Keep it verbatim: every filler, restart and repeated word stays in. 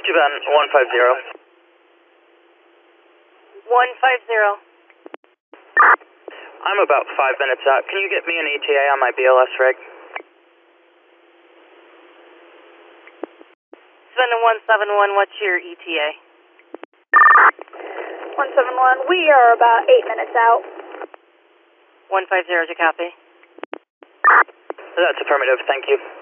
Japan, one five zero. one five zero. I'm about five minutes out. Can you get me an E T A on my B L S rig? Seven one seven one, what's your E T A? one seven one, we are about eight minutes out. one five zero, to copy. That's affirmative, thank you.